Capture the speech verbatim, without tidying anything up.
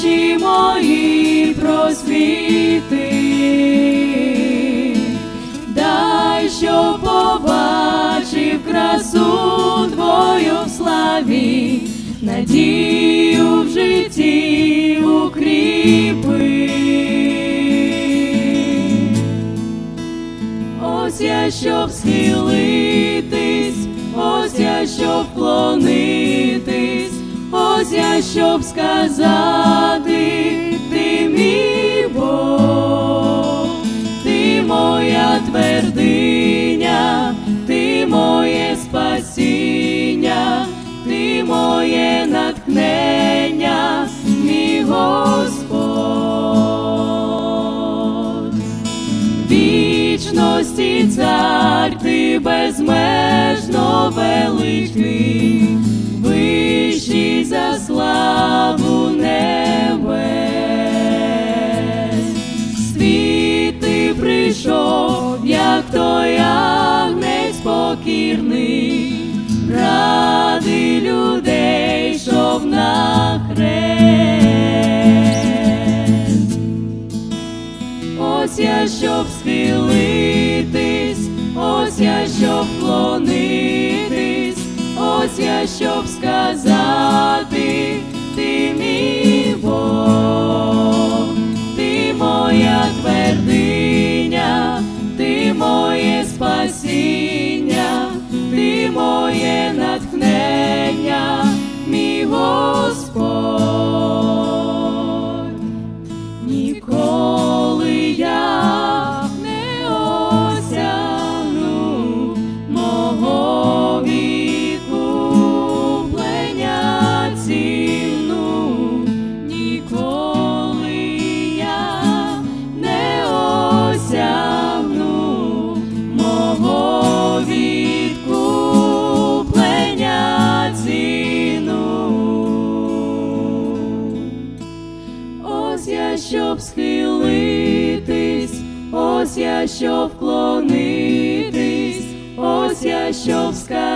очі мої просвіти, дай, щоб побачив красу Твою в славі, надію в житті укріпи. Ось я, щоб схилитись, ось я, щоб вклонитись, ось я, щоб сказати: ти мій Бог, ти моя твердиня, ти моє спасіння, ти моє натхнення, мій Господь. Вічності цар, ти безмежно великий, вищий за славу небес. Світ ти прийшов, як той агнець покірний, ради людей йшов на хрест. Ось я, щоб схилитись, ось я, щоб вклонитись, ось я, щоб сказати: ти мій Бог, ти моя твердиня, ти моє спасіння, ти моє натхнення, мій Господь. Ніколи я не осягну мого відкуплення ціну, ніколи я не осягну мого відкуплення ціну. Ось я, щоб схилитись, ось я, щоб вклонитись, ось я, щоб сказати: